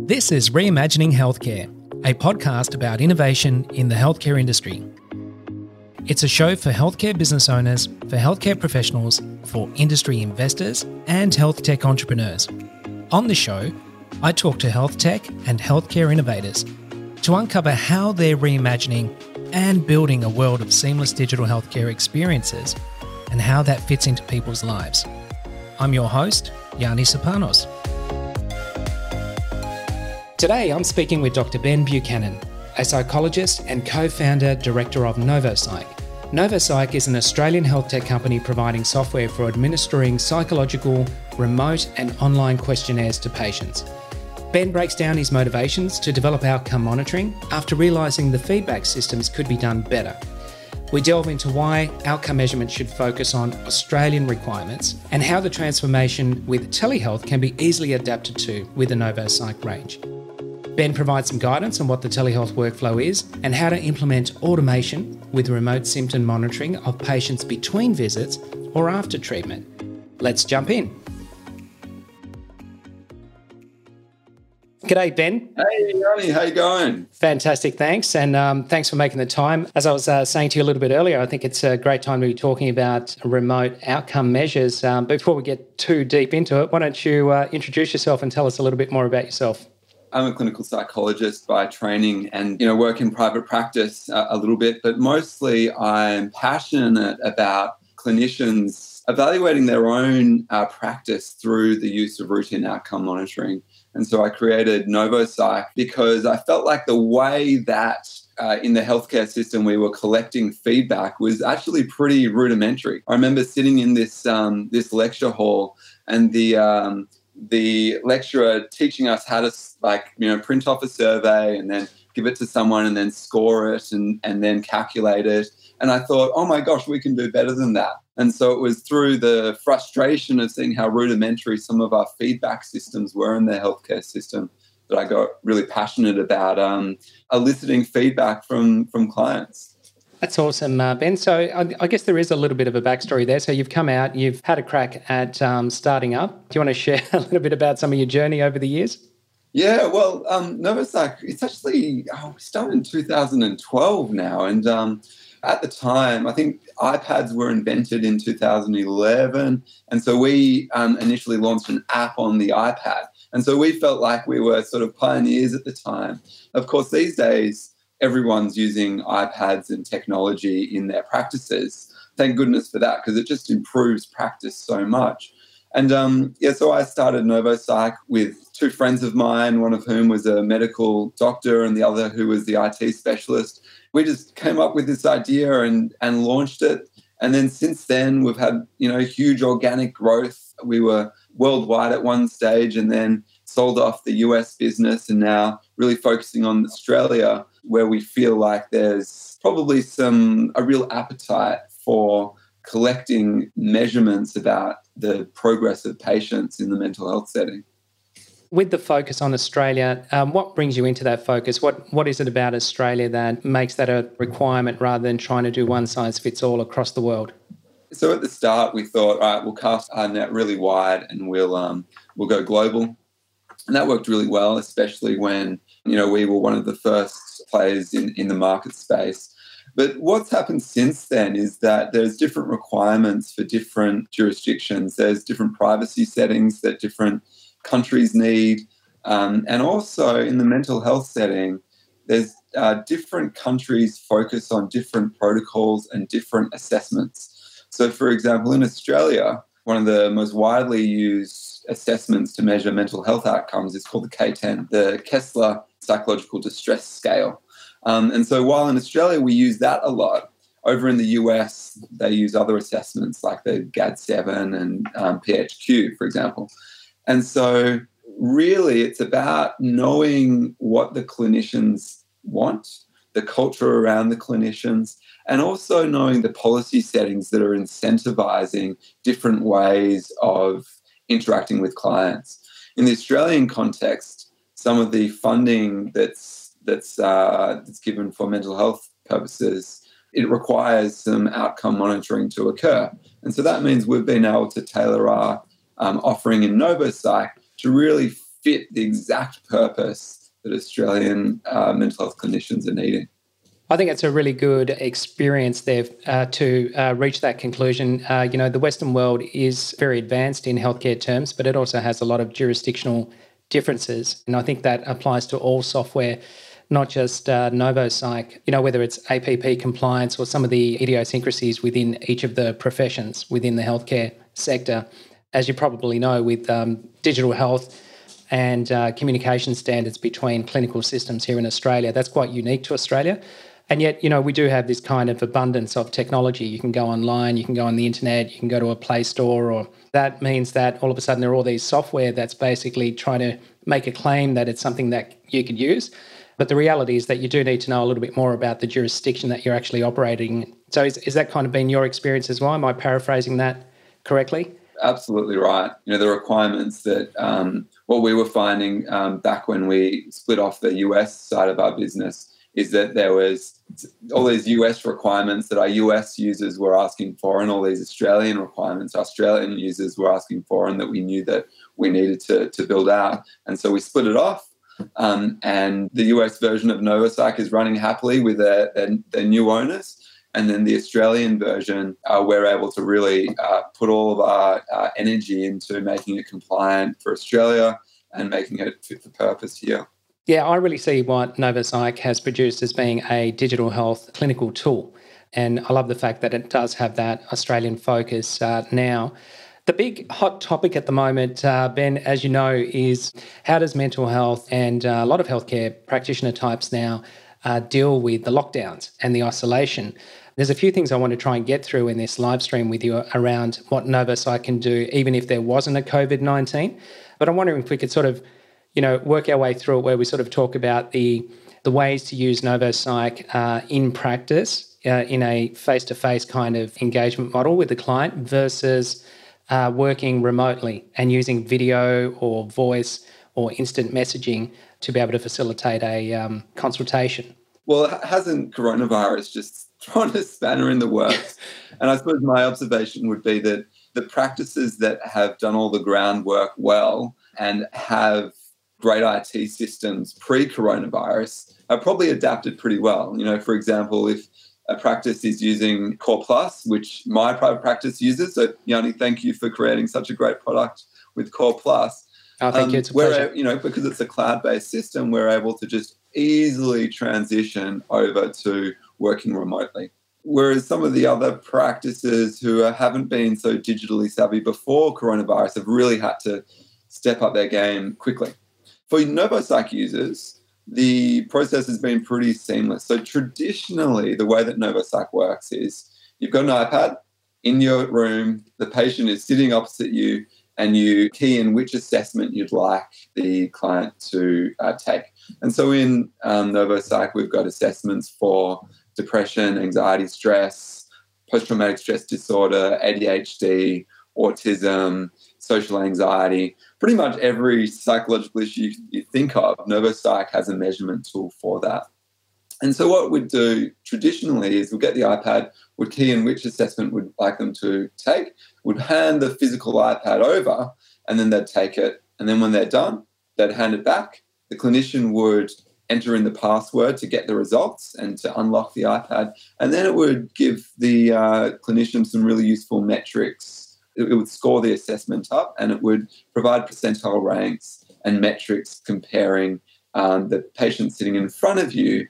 This is Reimagining Healthcare, a podcast about innovation in the healthcare industry. It's a show for healthcare business owners, for healthcare professionals, for industry investors, and health tech entrepreneurs. On the show, I talk to health tech and healthcare innovators to uncover how they're reimagining and building a world of seamless digital healthcare experiences and how that fits into people's lives. I'm your host, Yanni Sopanos. Today, I'm speaking with Dr. Ben Buchanan, a psychologist and co-founder director of NovoPsych. NovoPsych is an Australian health tech company providing software for administering psychological, remote and online questionnaires to patients. Ben breaks down his motivations to develop outcome monitoring after realising the feedback systems could be done better. We delve into why outcome measurement should focus on Australian requirements and how the transformation with telehealth can be easily adapted to with the NovoPsych range. Ben provides some guidance on what the telehealth workflow is and how to implement automation with remote symptom monitoring of patients between visits or after treatment. Let's jump in. G'day, Ben. Hey, Yanni, how you going? Fantastic, thanks. And thanks for making the time. As I was saying to you a little bit earlier, I think it's a great time to be talking about remote outcome measures. Before we get too deep into it, why don't you introduce yourself and tell us a little bit more about yourself? I'm a clinical psychologist by training and, work in private practice a little bit, but mostly I'm passionate about clinicians evaluating their own practice through the use of routine outcome monitoring. And so I created NovoPsych because I felt like the way that in the healthcare system we were collecting feedback was actually pretty rudimentary. I remember sitting in this lecture hall and the lecturer teaching us how to print off a survey and then give it to someone and then score it and then calculate it. And I thought, oh my gosh, we can do better than that. And so it was through the frustration of seeing how rudimentary some of our feedback systems were in the healthcare system that I got really passionate about eliciting feedback from clients. That's awesome, Ben. So I guess there is a little bit of a backstory there. So you've come out, you've had a crack at starting up. Do you want to share a little bit about some of your journey over the years? Yeah, well, NovoPsych, it's actually, we started in 2012 now. And at the time, I think iPads were invented in 2011. And so we initially launched an app on the iPad. And so we felt like we were sort of pioneers at the time. Of course, these days, everyone's using iPads and technology in their practices. Thank goodness for that, because it just improves practice so much. And so I started NovoPsych with two friends of mine, one of whom was a medical doctor and the other who was the IT specialist. We just came up with this idea and launched it. And then since then, we've had, huge organic growth. We were worldwide at one stage and then sold off the US business and now really focusing on Australia, where we feel like there's probably a real appetite for collecting measurements about the progress of patients in the mental health setting. With the focus on Australia, what brings you into that focus? What is it about Australia that makes that a requirement rather than trying to do one size fits all across the world? So at the start, we thought, all right, we'll cast our net really wide and we'll go global. And that worked really well, especially when, we were one of the first players in the market space. But what's happened since then is that there's different requirements for different jurisdictions. There's different privacy settings that different countries need. And also in the mental health setting, there's different countries focus on different protocols and different assessments. So, for example, in Australia, one of the most widely used assessments to measure mental health outcomes is called the K10, the Kessler Psychological Distress Scale. And so while in Australia we use that a lot, over in the US they use other assessments like the GAD-7 and PHQ, for example. And so really it's about knowing what the clinicians want, the culture around the clinicians, and also knowing the policy settings that are incentivizing different ways of interacting with clients. In the Australian context, some of the funding that's given for mental health purposes, it requires some outcome monitoring to occur. And so that means we've been able to tailor our offering in NovoPsych to really fit the exact purpose that Australian mental health clinicians are needing. I think it's a really good experience there to reach that conclusion. The Western world is very advanced in healthcare terms, but it also has a lot of jurisdictional differences. And I think that applies to all software, not just Novopsych, whether it's APP compliance or some of the idiosyncrasies within each of the professions within the healthcare sector. As you probably know, with digital health and communication standards between clinical systems here in Australia, that's quite unique to Australia. And yet, we do have this kind of abundance of technology. You can go online, you can go on the internet, you can go to a Play Store, or that means that all of a sudden there are all these software that's basically trying to make a claim that it's something that you could use. But the reality is that you do need to know a little bit more about the jurisdiction that you're actually operating in. So is that kind of been your experience as well? Am I paraphrasing that correctly? Absolutely right. The requirements that what we were finding back when we split off the US side of our business is that there was all these US requirements that our US users were asking for, and all these Australian requirements Australian users were asking for, and that we knew that we needed to build out. And so we split it off. And the US version of Novopsych is running happily with their new owners. And then the Australian version, we're able to really put all of our energy into making it compliant for Australia and making it fit for purpose here. Yeah, I really see what Novopsych has produced as being a digital health clinical tool. And I love the fact that it does have that Australian focus now. The big hot topic at the moment, Ben, as you know, is how does mental health and a lot of healthcare practitioner types now deal with the lockdowns and the isolation? There's a few things I want to try and get through in this live stream with you around what Novopsych can do, even if there wasn't a COVID-19. But I'm wondering if we could sort of work our way through it, where we sort of talk about the ways to use Novopsych in practice in a face-to-face kind of engagement model with the client versus working remotely and using video or voice or instant messaging to be able to facilitate a consultation. Well, hasn't coronavirus just thrown a spanner in the works? And I suppose my observation would be that the practices that have done all the groundwork well and have great IT systems pre-coronavirus are probably adapted pretty well. For example, if a practice is using Core Plus, which my private practice uses, so Yanni, thank you for creating such a great product with Core Plus. Oh, thank you. It's a pleasure. Because it's a cloud-based system, we're able to just easily transition over to working remotely. Whereas some of the other practices who haven't been so digitally savvy before coronavirus have really had to step up their game quickly. For Novopsych users, the process has been pretty seamless. So traditionally, the way that Novopsych works is you've got an iPad in your room, the patient is sitting opposite you, and you key in which assessment you'd like the client to take. And so in Novopsych, we've got assessments for depression, anxiety, stress, post-traumatic stress disorder, ADHD, autism, social anxiety. Pretty much every psychological issue you think of, Novopsych has a measurement tool for that. And so what we'd do traditionally is we'd get the iPad, we'd key in which assessment we'd like them to take, we'd hand the physical iPad over, and then they'd take it. And then when they're done, they'd hand it back. The clinician would enter in the password to get the results and to unlock the iPad. And then it would give the clinician some really useful metrics. It would score the assessment up, and it would provide percentile ranks and metrics comparing the patient sitting in front of you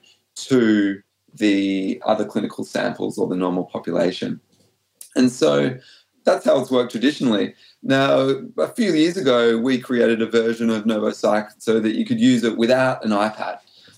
to the other clinical samples or the normal population. And so that's how it's worked traditionally. Now, a few years ago, we created a version of Novopsych so that you could use it without an iPad,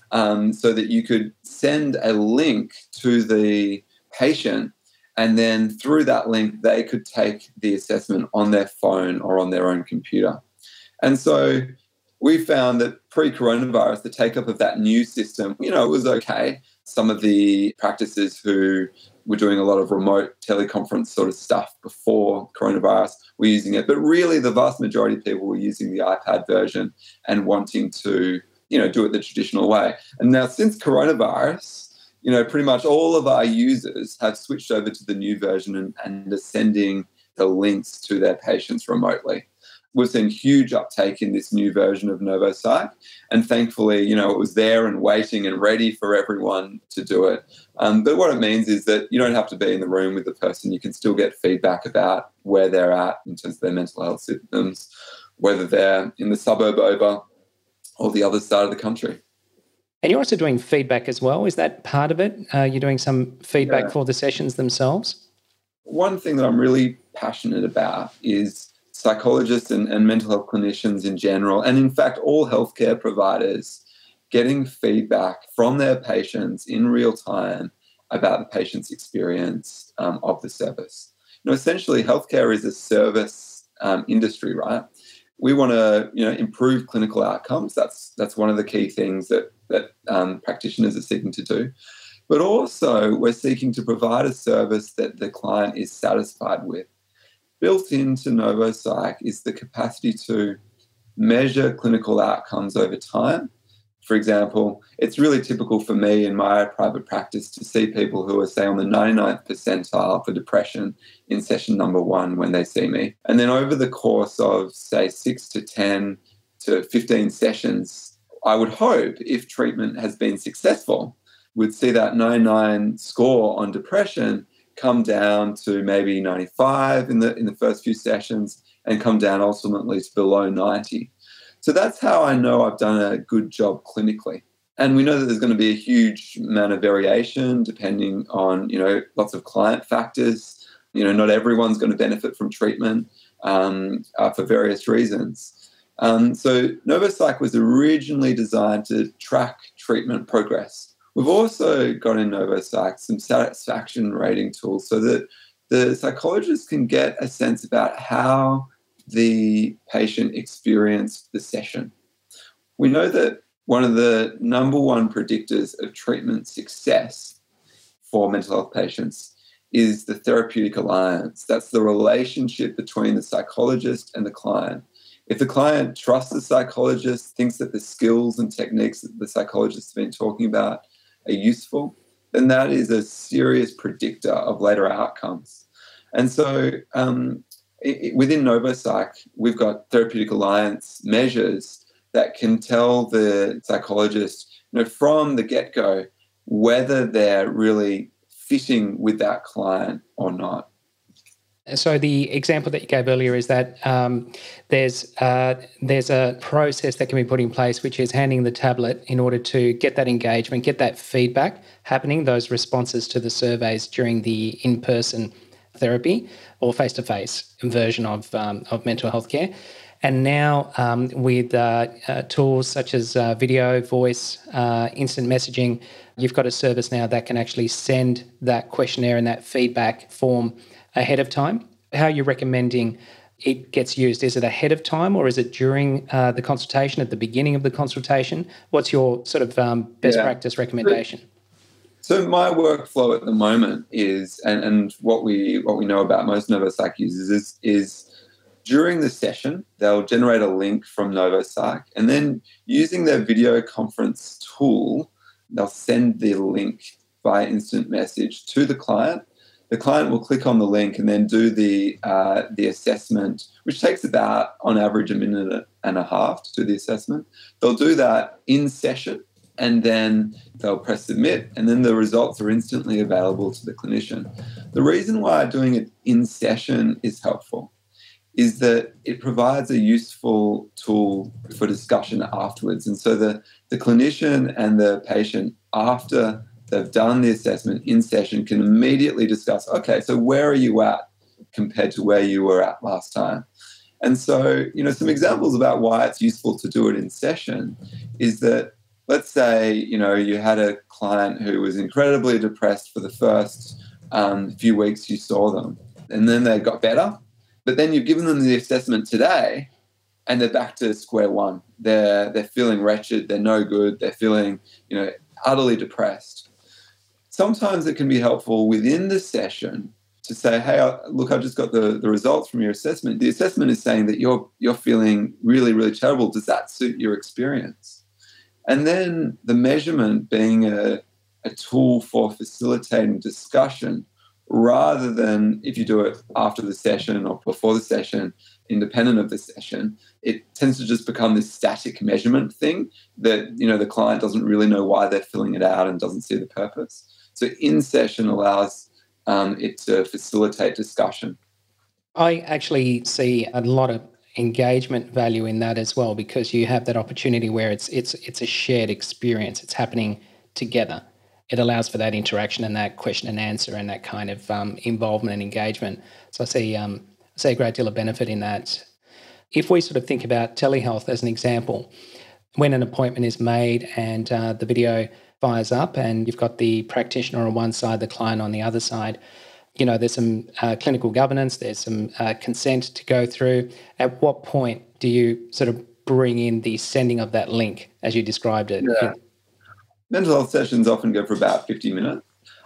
so that you could send a link to the patient, and then through that link, they could take the assessment on their phone or on their own computer. And so we found that pre-coronavirus, the take-up of that new system, it was okay. Some of the practices who were doing a lot of remote teleconference sort of stuff before coronavirus were using it. But really, the vast majority of people were using the iPad version and wanting to, do it the traditional way. And now since coronavirus, pretty much all of our users have switched over to the new version and are sending the links to their patients remotely. we've seen huge uptake in this new version of NovoPsych. And thankfully, it was there and waiting and ready for everyone to do it. But what it means is that you don't have to be in the room with the person. You can still get feedback about where they're at in terms of their mental health symptoms, whether they're in the suburb over or the other side of the country. And you're also doing feedback as well. Is that part of it? You're doing some feedback for the sessions themselves? One thing that I'm really passionate about is psychologists and mental health clinicians in general, and in fact, all healthcare providers getting feedback from their patients in real time about the patient's experience of the service. Essentially, healthcare is a service industry, right? We want to, improve clinical outcomes. That's one of the key things that practitioners are seeking to do. But also, we're seeking to provide a service that the client is satisfied with. Built into NovoPsych is the capacity to measure clinical outcomes over time. For example, it's really typical for me in my private practice to see people who are, say, on the 99th percentile for depression in session number 1 when they see me. And then over the course of, say, 6 to 10 to 15 sessions, I would hope, if treatment has been successful, we'd see that 99 score on depression come down to maybe 95 in the first few sessions and come down ultimately to below 90. So that's how I know I've done a good job clinically. And we know that there's going to be a huge amount of variation depending on, lots of client factors. Not everyone's going to benefit from treatment for various reasons. So NovoPsych was originally designed to track treatment progress. We've also got in NovoPsych some satisfaction rating tools so that the psychologist can get a sense about how the patient experienced the session. We know that one of the number one predictors of treatment success for mental health patients is the therapeutic alliance. That's the relationship between the psychologist and the client. If the client trusts the psychologist, thinks that the skills and techniques that the psychologist has been talking about are useful, then that is a serious predictor of later outcomes. And so within NovoPsych, we've got therapeutic alliance measures that can tell the psychologist, from the get-go, whether they're really fitting with that client or not. So the example that you gave earlier is that there's a process that can be put in place, which is handing the tablet in order to get that engagement, get that feedback happening, those responses to the surveys during the in-person therapy or face-to-face version of mental health care. And now with tools such as video, voice, instant messaging, you've got a service now that can actually send that questionnaire and that feedback form ahead of time. How are you recommending it gets used? Is it ahead of time or is it during the consultation, at the beginning of the consultation? What's your sort of best practice recommendation? So my workflow at the moment is, and what we know about most NovoPsych users is during the session, they'll generate a link from NovoPsych, and then using their video conference tool, they'll send the link via instant message to the client. The client will click on the link and then do the assessment, which takes about, on average, a minute and a half to do the assessment. They'll do that in session, and then they'll press submit, and then the results are instantly available to the clinician. The reason why doing it in session is helpful is that it provides a useful tool for discussion afterwards. And so the clinician and the patient, after they've done the assessment in session, can immediately discuss, okay, so where are you at compared to where you were at last time? And so, some examples about why it's useful to do it in session is that, let's say, you had a client who was incredibly depressed for the first few weeks you saw them, and then they got better. But then you've given them the assessment today and they're back to square one. They're feeling wretched, they're no good, they're feeling, utterly depressed. Sometimes it can be helpful within the session to say, hey, look, I just got the results from your assessment. The assessment is saying that you're feeling really, really terrible. Does that suit your experience? And then the measurement being a tool for facilitating discussion, rather than if you do it after the session or before the session, independent of the session, it tends to just become this static measurement thing that, the client doesn't really know why they're filling it out and doesn't see the purpose. So in-session allows it to facilitate discussion. I actually see a lot of engagement value in that as well, because you have that opportunity where it's a shared experience. It's happening together. It allows for that interaction and that question and answer and that kind of involvement and engagement. So I see a great deal of benefit in that. If we sort of think about telehealth as an example, when an appointment is made and the video fires up and you've got the practitioner on one side, the client on the other side, there's some clinical governance, there's some consent to go through. At what point do you sort of bring in the sending of that link, as you described it? Yeah. Mental health sessions often go for about 50 minutes.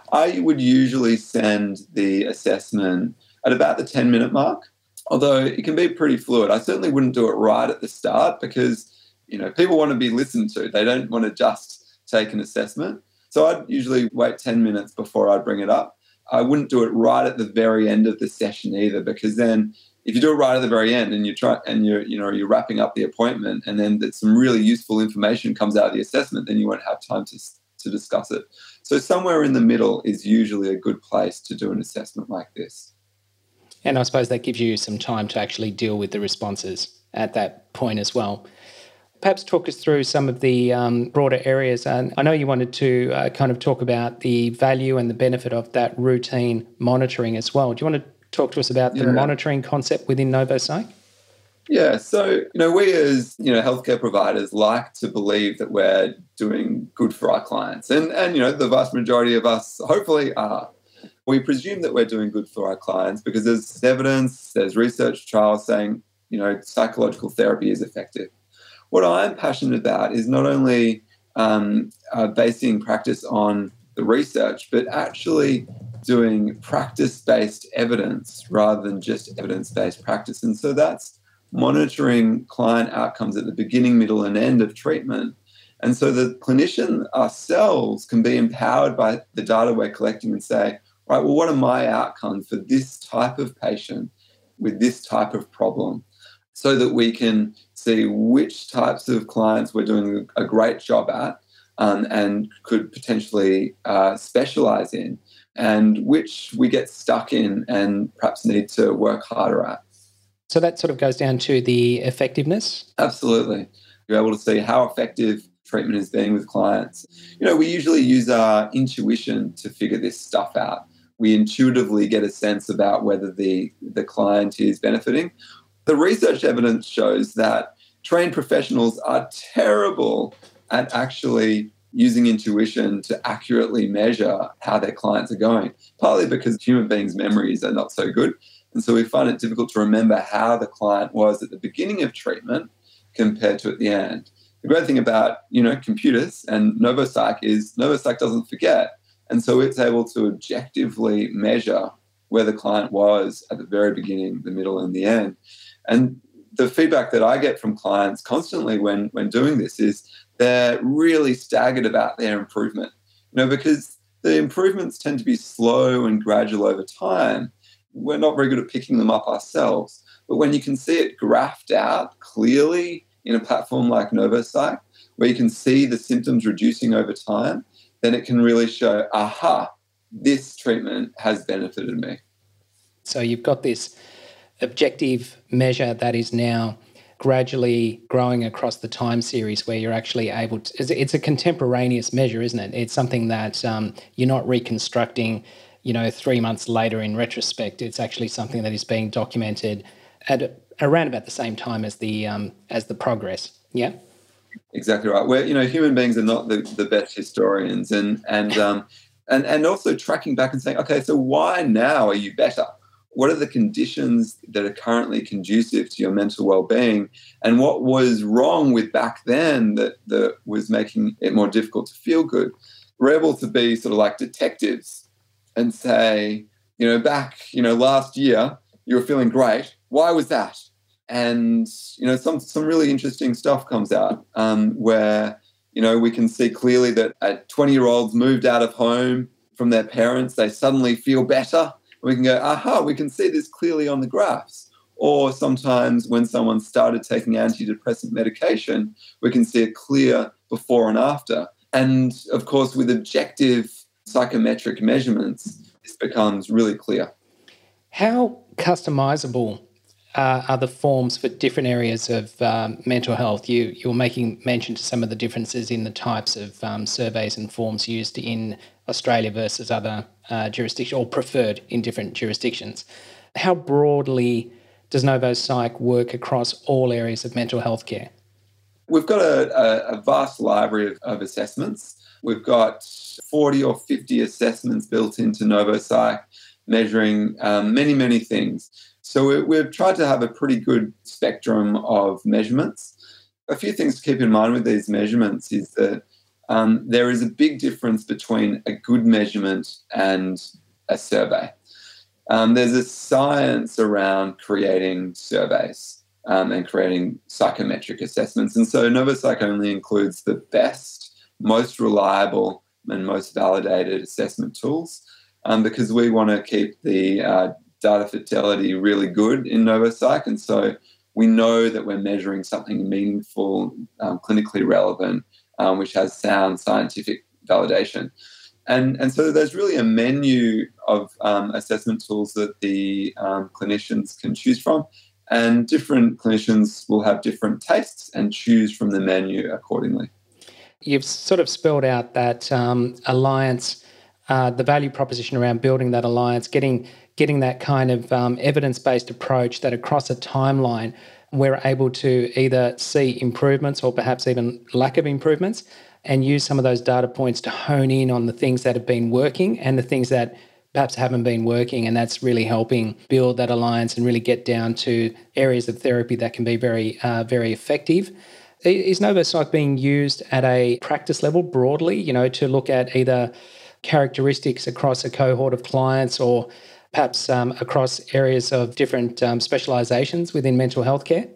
I would usually send the assessment at about the 10-minute mark, although it can be pretty fluid. I certainly wouldn't do it right at the start because, people want to be listened to. They don't want to just take an assessment. So I'd usually wait 10 minutes before I'd bring it up. I wouldn't do it right at the very end of the session either, because then if you do it right at the very end and you're wrapping up the appointment and then some really useful information comes out of the assessment, then you won't have time to discuss it. So somewhere in the middle is usually a good place to do an assessment like this. And I suppose that gives you some time to actually deal with the responses at that point as well. Perhaps talk us through some of the broader areas. And I know you wanted to kind of talk about the value and the benefit of that routine monitoring as well. Do you want to talk to us about the monitoring concept within NovoPsych? Yeah, so, we as, healthcare providers like to believe that we're doing good for our clients. And the vast majority of us hopefully are. We presume that we're doing good for our clients because there's evidence, there's research trials saying, psychological therapy is effective. What I'm passionate about is not only basing practice on the research, but actually doing practice-based evidence rather than just evidence-based practice. And so that's monitoring client outcomes at the beginning, middle, and end of treatment. And so the clinician ourselves can be empowered by the data we're collecting and say, right, well, what are my outcomes for this type of patient with this type of problem? So that we can see which types of clients we're doing a great job at and could potentially specialize in, and which we get stuck in and perhaps need to work harder at. So that sort of goes down to the effectiveness? Absolutely. You're able to see how effective treatment is being with clients. We usually use our intuition to figure this stuff out. We intuitively get a sense about whether the client is benefiting. The research evidence shows that trained professionals are terrible at actually using intuition to accurately measure how their clients are going, partly because human beings' memories are not so good. And so we find it difficult to remember how the client was at the beginning of treatment compared to at the end. The great thing about, computers and NovoPsych is NovoPsych doesn't forget. And so it's able to objectively measure where the client was at the very beginning, the middle, and the end. And the feedback that I get from clients constantly when doing this is they're really staggered about their improvement, because the improvements tend to be slow and gradual over time. We're not very good at picking them up ourselves. But when you can see it graphed out clearly in a platform like NovoPsych, where you can see the symptoms reducing over time, then it can really show, aha, this treatment has benefited me. So you've got this objective measure that is now gradually growing across the time series where you're actually able to, it's a contemporaneous measure, isn't it? It's something that you're not reconstructing, 3 months later in retrospect. It's actually something that is being documented at around about the same time as the progress. Yeah. Exactly right. Where, human beings are not the best historians and also tracking back and saying, okay, so why now are you better? What are the conditions that are currently conducive to your mental well-being? And what was wrong with back then that was making it more difficult to feel good? We're able to be sort of like detectives and say, back, last year you were feeling great. Why was that? And, some really interesting stuff comes out where, we can see clearly that 20-year-olds moved out of home from their parents. They suddenly feel better. We can go, aha, we can see this clearly on the graphs. Or sometimes when someone started taking antidepressant medication, we can see a clear before and after. And of course, with objective psychometric measurements, this becomes really clear. How customizable are the forms for different areas of mental health? You were making mention to some of the differences in the types of surveys and forms used in Australia versus other jurisdictions, or preferred in different jurisdictions. How broadly does NovoPsych work across all areas of mental health care? We've got a vast library of assessments. We've got 40 or 50 assessments built into NovoPsych, measuring many, many things. So we've tried to have a pretty good spectrum of measurements. A few things to keep in mind with these measurements is that there is a big difference between a good measurement and a survey. There's a science around creating surveys and creating psychometric assessments. And so NovoPsych only includes the best, most reliable and most validated assessment tools because we want to keep the data fidelity really good in NovoPsych. And so we know that we're measuring something meaningful, clinically relevant, which has sound scientific validation. And so there's really a menu of assessment tools that the clinicians can choose from, and different clinicians will have different tastes and choose from the menu accordingly. You've sort of spelled out that alliance, the value proposition around building that alliance, getting that kind of evidence-based approach that across a timeline we're able to either see improvements or perhaps even lack of improvements, and use some of those data points to hone in on the things that have been working and the things that perhaps haven't been working. And that's really helping build that alliance and really get down to areas of therapy that can be very, very effective. Is NovoPsych being used at a practice level broadly, to look at either characteristics across a cohort of clients or perhaps across areas of different specializations within mental health care?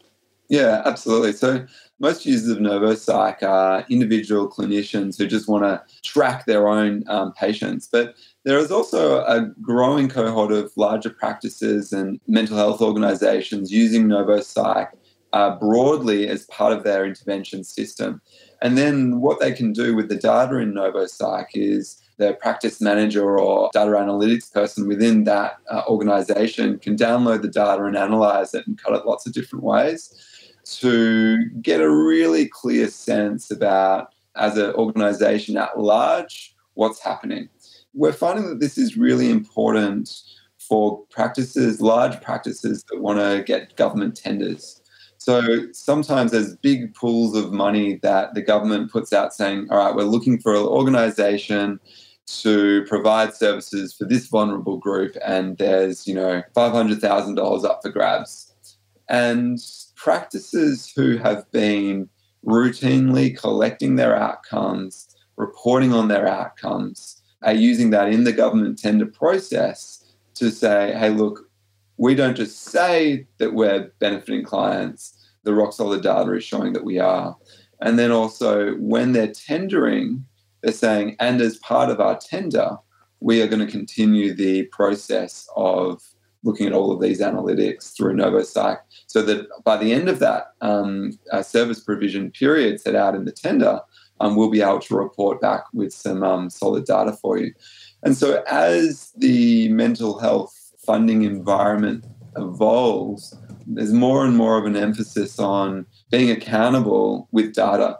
Yeah, absolutely. So most users of NovoPsych are individual clinicians who just want to track their own patients. But there is also a growing cohort of larger practices and mental health organizations using NovoPsych broadly as part of their intervention system. And then what they can do with the data in NovoPsych is their practice manager or data analytics person within that organization can download the data and analyze it and cut it lots of different ways to get a really clear sense about, as an organization at large, what's happening. We're finding that this is really important for practices, large practices that want to get government tenders. So sometimes there's big pools of money that the government puts out saying, all right, we're looking for an organization to provide services for this vulnerable group, and there's, $500,000 up for grabs. And practices who have been routinely collecting their outcomes, reporting on their outcomes, are using that in the government tender process to say, hey, look, we don't just say that we're benefiting clients, the rock solid data is showing that we are. And then also when they're tendering, they're saying, and as part of our tender, we are going to continue the process of looking at all of these analytics through NovoPsych so that by the end of that service provision period set out in the tender, we'll be able to report back with some solid data for you. And so as the mental health funding environment evolves, there's more and more of an emphasis on being accountable with data.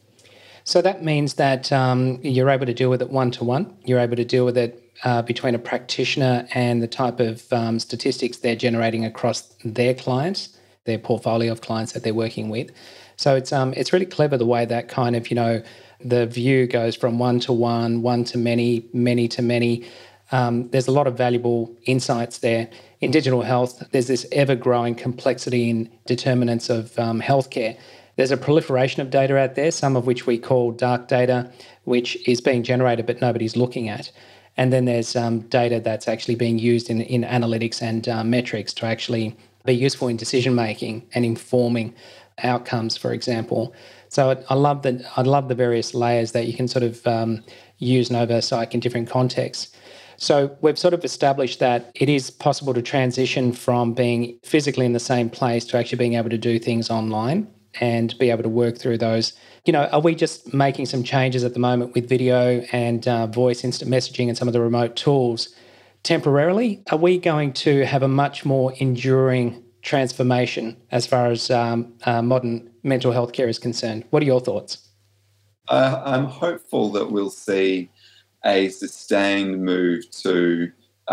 So that means that you're able to deal with it one-to-one. You're able to deal with it between a practitioner and the type of statistics they're generating across their clients, their portfolio of clients that they're working with. So it's really clever the way that kind of, the view goes from one-to-one, one to many, many to many. There's a lot of valuable insights there. In digital health, there's this ever-growing complexity in determinants of healthcare. There's a proliferation of data out there, some of which we call dark data, which is being generated but nobody's looking at. And then there's data that's actually being used in analytics and metrics to actually be useful in decision-making and informing outcomes, for example. So I love the various layers that you can sort of use NovoPsych in different contexts. So we've sort of established that it is possible to transition from being physically in the same place to actually being able to do things online and be able to work through those. Are we just making some changes at the moment with video and voice, instant messaging and some of the remote tools temporarily? Are we going to have a much more enduring transformation as far as modern mental health care is concerned? What are your thoughts? I'm hopeful that we'll see a sustained move to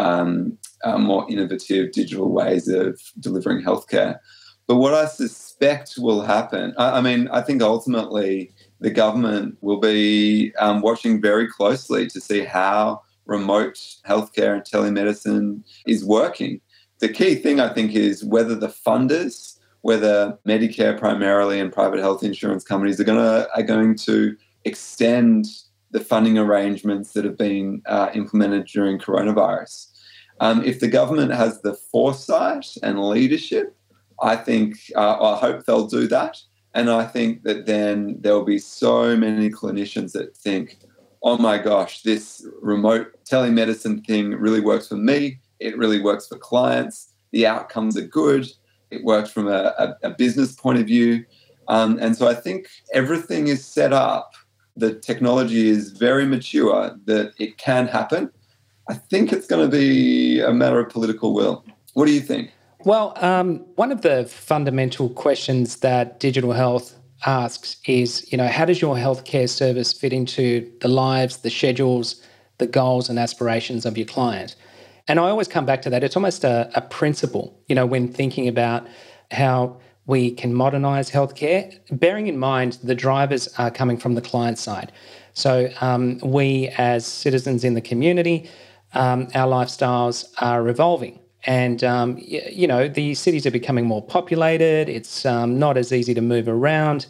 more innovative digital ways of delivering healthcare. But what I suspect will happen, I think ultimately the government will be watching very closely to see how remote healthcare and telemedicine is working. The key thing, I think, is whether the funders, whether Medicare primarily and private health insurance companies are going to extend the funding arrangements that have been implemented during coronavirus. If the government has the foresight and leadership, I hope they'll do that. And I think that then there'll be so many clinicians that think, oh my gosh, this remote telemedicine thing really works for me. It really works for clients. The outcomes are good. It works from a business point of view. And so I think everything is set up. The technology is very mature that it can happen. I think it's going to be a matter of political will. What do you think? Well, one of the fundamental questions that digital health asks is, how does your healthcare service fit into the lives, the schedules, the goals and aspirations of your client? And I always come back to that. It's almost a principle, when thinking about how we can modernise healthcare, bearing in mind the drivers are coming from the client side. So we as citizens in the community, our lifestyles are evolving. And, the cities are becoming more populated. It's not as easy to move around.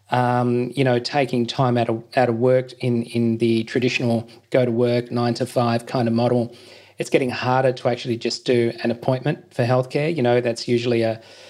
Taking time out of work in the traditional go to work 9 to 5 kind of model, it's getting harder to actually just do an appointment for healthcare. That's usually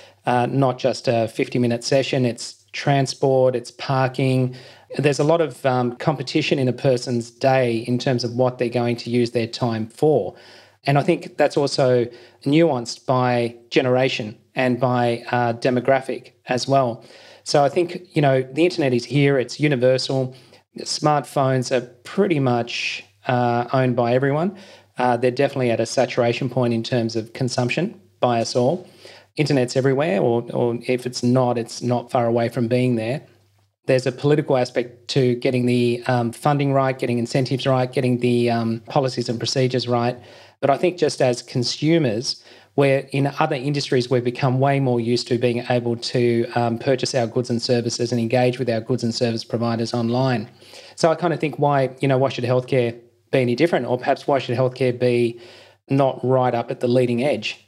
not just a 50-minute session. It's transport, it's parking. There's a lot of competition in a person's day in terms of what they're going to use their time for. And I think that's also nuanced by generation and by demographic as well. So I think, the internet is here, it's universal. Smartphones are pretty much owned by everyone. They're definitely at a saturation point in terms of consumption by us all. Internet's everywhere, or if it's not far away from being there. There's a political aspect to getting the funding right, getting incentives right, getting the policies and procedures right. But I think just as consumers, where in other industries we've become way more used to being able to purchase our goods and services and engage with our goods and service providers online. So I kind of think why should healthcare be any different? Or perhaps why should healthcare be not right up at the leading edge,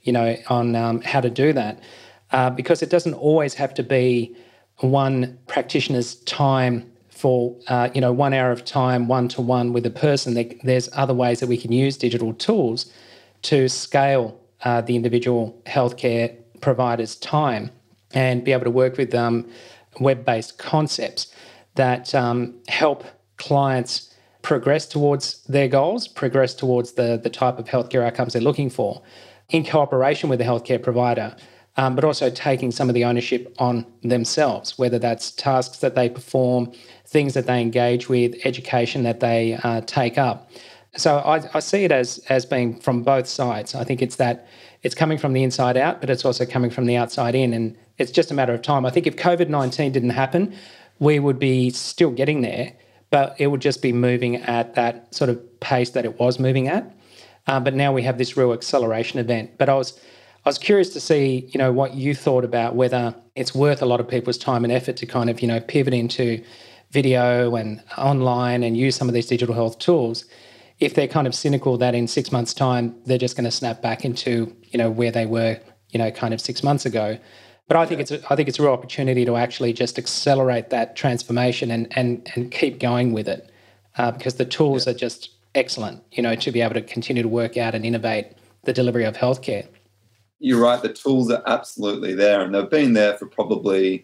on how to do that? Because it doesn't always have to be one practitioner's time for 1 hour of time, one-to-one with a person. There's other ways that we can use digital tools to scale the individual healthcare provider's time and be able to work with web-based concepts that help clients progress towards their goals, progress towards the type of healthcare outcomes they're looking for in cooperation with the healthcare provider, but also taking some of the ownership on themselves, whether that's tasks that they perform, things that they engage with, education that they take up. So I see it as being from both sides. I think it's coming from the inside out, but it's also coming from the outside in, and it's just a matter of time. I think if COVID-19 didn't happen, we would be still getting there, but it would just be moving at that sort of pace that it was moving at. But now we have this real acceleration event. But I was curious to see, what you thought about whether it's worth a lot of people's time and effort to kind of, pivot into video and online and use some of these digital health tools, if they're kind of cynical that in 6 months' time, they're just going to snap back into, where they were, kind of 6 months ago. But I think it's a real opportunity to actually just accelerate that transformation and keep going with it, because the tools are just excellent, to be able to continue to work out and innovate the delivery of healthcare. You're right. The tools are absolutely there, and they've been there for probably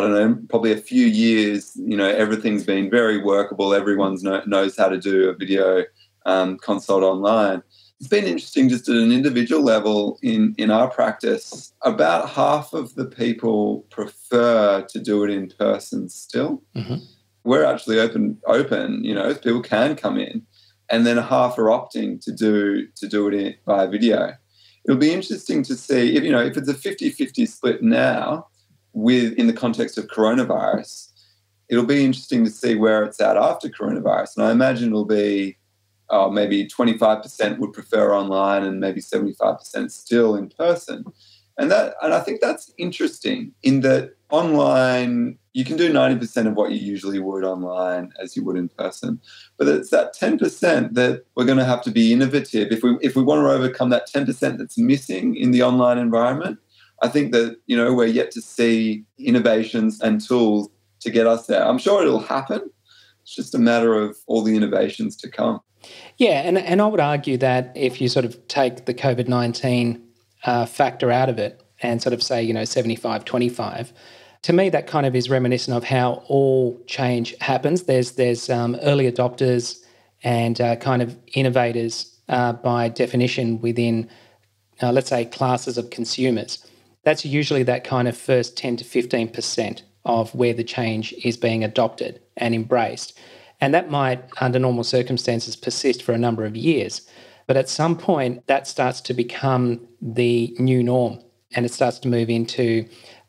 a few years. Everything's been very workable. Everyone knows how to do a video consult online. It's been interesting just at an individual level in our practice. About half of the people prefer to do it in person still. Mm-hmm. We're actually open, people can come in, and then half are opting to do it via video. It'll be interesting to see if it's a 50-50 split now in the context of coronavirus. It'll be interesting to see where it's at after coronavirus. And I imagine it'll be maybe 25% would prefer online and maybe 75% still in person. And I think that's interesting in that online, you can do 90% of what you usually would online as you would in person. But it's that 10% that we're going to have to be innovative. If we want to overcome that 10% that's missing in the online environment, I think that, we're yet to see innovations and tools to get us there. I'm sure it'll happen. It's just a matter of all the innovations to come. Yeah, and I would argue that if you sort of take the COVID-19 factor out of it and sort of say, 75-25, to me that kind of is reminiscent of how all change happens. There's early adopters and kind of innovators by definition within, let's say, classes of consumers. That's usually that kind of first 10 to 15% of where the change is being adopted and embraced. And that might, under normal circumstances, persist for a number of years. But at some point, that starts to become the new norm, and it starts to move into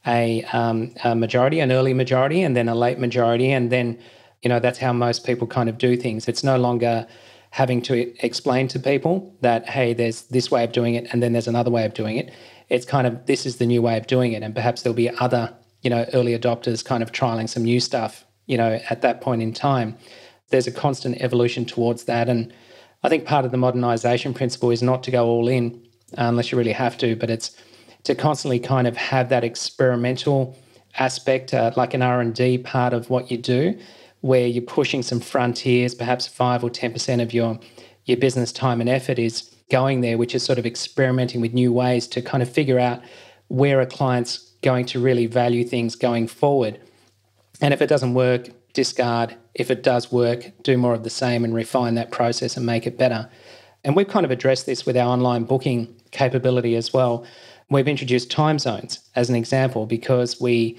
a majority, an early majority, and then a late majority. And then, that's how most people kind of do things. It's no longer having to explain to people that, hey, there's this way of doing it, and then there's another way of doing it. It's kind of, this is the new way of doing it. And perhaps there'll be other, early adopters kind of trialing some new stuff, at that point in time. There's a constant evolution towards that. And I think part of the modernisation principle is not to go all in unless you really have to, but it's to constantly kind of have that experimental aspect, like an R&D part of what you do, where you're pushing some frontiers, perhaps 5 or 10% of your business time and effort is going there, which is sort of experimenting with new ways to kind of figure out where a client's going to really value things going forward. And if it doesn't work, discard. If it does work, do more of the same and refine that process and make it better. And we've kind of addressed this with our online booking capability as well. We've introduced time zones as an example because we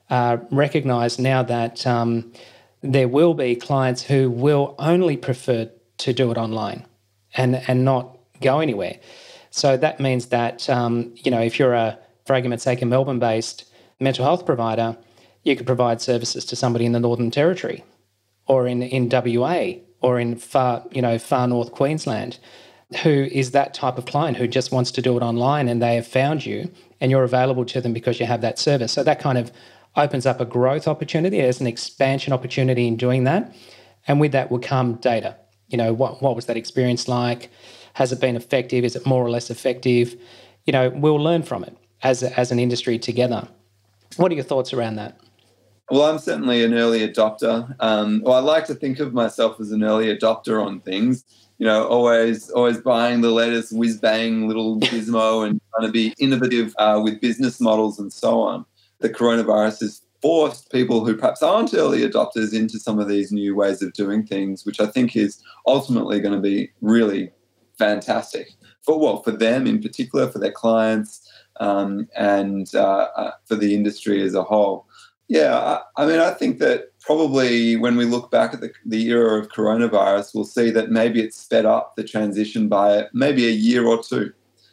recognise now that there will be clients who will only prefer to do it online and not go anywhere. So that means that, if you're for argument's sake, a Melbourne-based mental health provider, you could provide services to somebody in the Northern Territory or in WA or in far north Queensland, who is that type of client who just wants to do it online and they have found you and you're available to them because you have that service. So that kind of opens up a growth opportunity. There's an expansion opportunity in doing that. And with that will come data. What was that experience like? Has it been effective? Is it more or less effective? We'll learn from it as an industry together. What are your thoughts around that? Well, I'm certainly an early adopter. I like to think of myself as an early adopter on things. Always buying the latest whiz-bang little gizmo and trying to be innovative with business models and so on. The coronavirus has forced people who perhaps aren't early adopters into some of these new ways of doing things, which I think is ultimately going to be really fantastic for them in particular, for their clients, and for the industry as a whole. Yeah, I think that probably when we look back at the era of coronavirus, we'll see that maybe it's sped up the transition by maybe a year or two,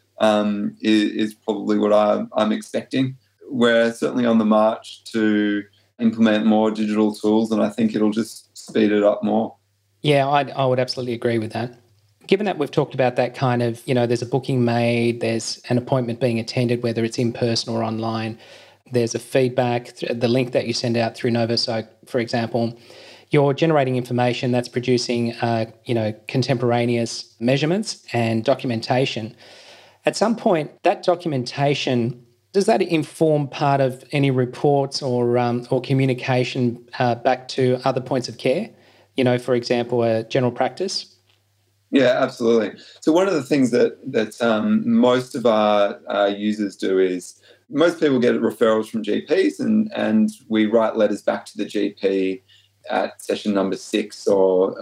is probably what I'm expecting. We're certainly on the march to implement more digital tools, and I think it'll just speed it up more. Yeah, I would absolutely agree with that. Given that we've talked about that kind of, there's a booking made, there's an appointment being attended, whether it's in person or online, there's a feedback, the link that you send out through NovoPsych, for example, you're generating information that's producing, contemporaneous measurements and documentation. At some point, that documentation, does that inform part of any reports or communication back to other points of care? For example, a general practice? Yeah, absolutely. So one of the things that most of our users do is most people get referrals from GPs and we write letters back to the GP at session number 6 or,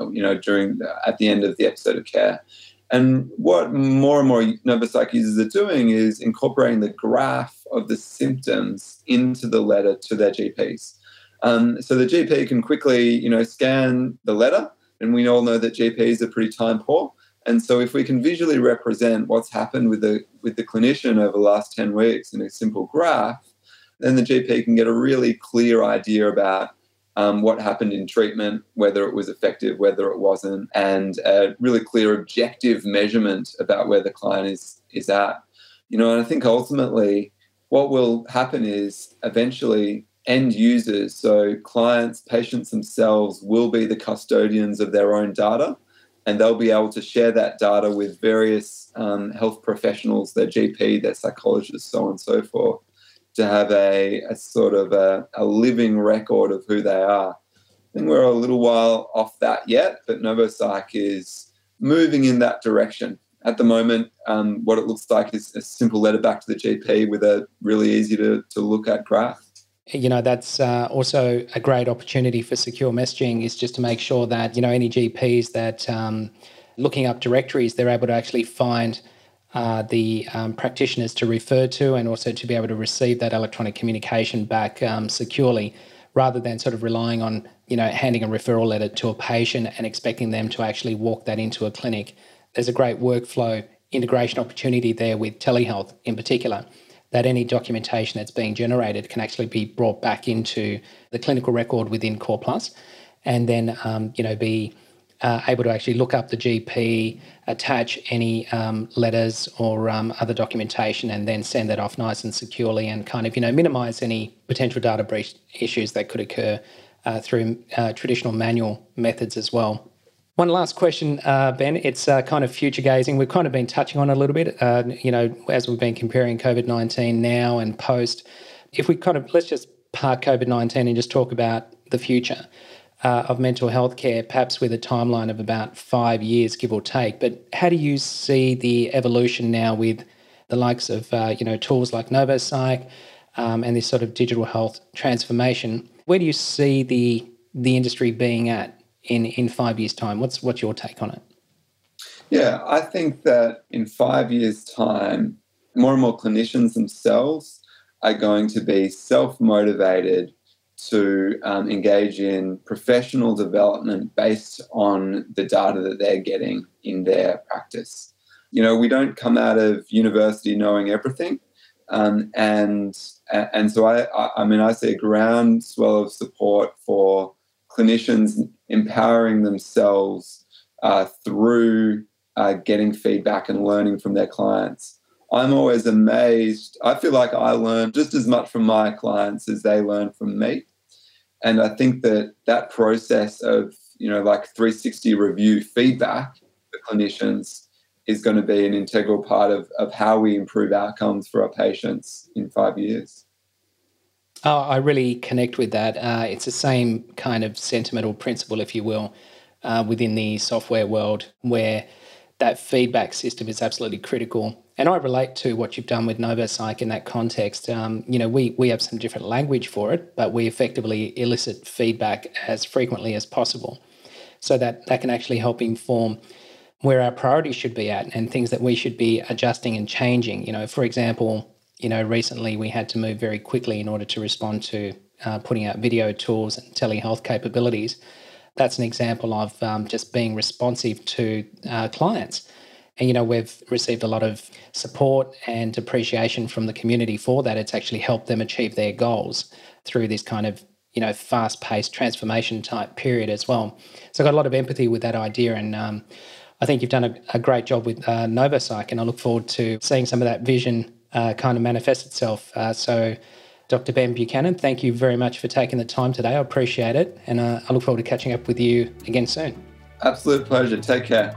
at the end of the episode of care. And what more and more Novopsych users are doing is incorporating the graph of the symptoms into the letter to their GPs. So the GP can quickly, scan the letter, and we all know that GPs are pretty time poor. And so if we can visually represent what's happened with the clinician over the last 10 weeks in a simple graph, then the GP can get a really clear idea about what happened in treatment, whether it was effective, whether it wasn't, and a really clear objective measurement about where the client is at. And I think ultimately what will happen is eventually end users, so clients, patients themselves, will be the custodians of their own data, and they'll be able to share that data with various health professionals, their GP, their psychologist, so on and so forth, to have a sort of a living record of who they are. I think we're a little while off that yet, but Novopsych is moving in that direction. At the moment, what it looks like is a simple letter back to the GP with a really easy to look at graph. That's also a great opportunity for secure messaging, is just to make sure that, any GPs that looking up directories, they're able to actually find the practitioners to refer to, and also to be able to receive that electronic communication back securely, rather than sort of relying on, handing a referral letter to a patient and expecting them to actually walk that into a clinic. There's a great workflow integration opportunity there with telehealth in particular, that any documentation that's being generated can actually be brought back into the clinical record within Core Plus, and then, be able to actually look up the GP, attach any letters or other documentation, and then send that off nice and securely, and kind of, minimise any potential data breach issues that could occur through traditional manual methods as well. One last question, Ben. It's kind of future gazing. We've kind of been touching on it a little bit, as we've been comparing COVID-19 now and post. If we let's just park COVID-19 and just talk about the future of mental health care, perhaps with a timeline of about 5 years, give or take. But how do you see the evolution now with the likes of, tools like Novopsych and this sort of digital health transformation? Where do you see the industry being at in 5 years' time? What's your take on it? Yeah, I think that in 5 years' time, more and more clinicians themselves are going to be self-motivated to engage in professional development based on the data that they're getting in their practice. We don't come out of university knowing everything. And so I see a groundswell of support for clinicians empowering themselves through getting feedback and learning from their clients. I'm always amazed. I feel like I learn just as much from my clients as they learn from me. And I think that process of, 360 review feedback for clinicians is going to be an integral part of how we improve outcomes for our patients in 5 years. Oh, I really connect with that. It's the same kind of sentimental principle, if you will, within the software world, where that feedback system is absolutely critical. And I relate to what you've done with Novopsych in that context. We have some different language for it, but we effectively elicit feedback as frequently as possible, so that can actually help inform where our priorities should be at and things that we should be adjusting and changing. For example, recently we had to move very quickly in order to respond to putting out video tools and telehealth capabilities. That's an example of just being responsive to clients. And, we've received a lot of support and appreciation from the community for that. It's actually helped them achieve their goals through this kind of, fast-paced transformation type period as well. So I've got a lot of empathy with that idea, and I think you've done a great job with Novopsych, and I look forward to seeing some of that vision kind of manifest itself. So Dr. Ben Buchanan, thank you very much for taking the time today. I appreciate it, and I look forward to catching up with you again soon. Absolute pleasure. Take care.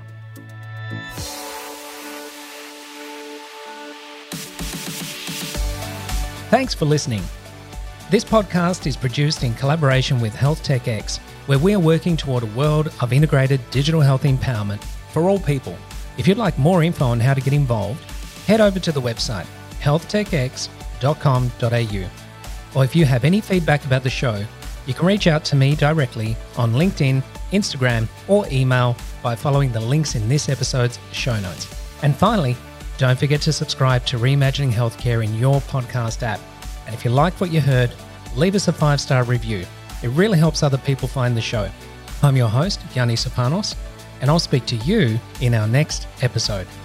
Thanks for listening. This podcast is produced in collaboration with Health Tech X, where we are working toward a world of integrated digital health empowerment for all people. If you'd like more info on how to get involved, head over to the website healthtechx.com.au. Or if you have any feedback about the show, You can reach out to me directly on LinkedIn, Instagram, or email by following the links in this episode's show notes. And finally, don't forget to subscribe to Reimagining Healthcare in your podcast app. And if you like what you heard, leave us a 5-star review. It really helps other people find the show. I'm your host, Yanni Sopanos, and I'll speak to you in our next episode.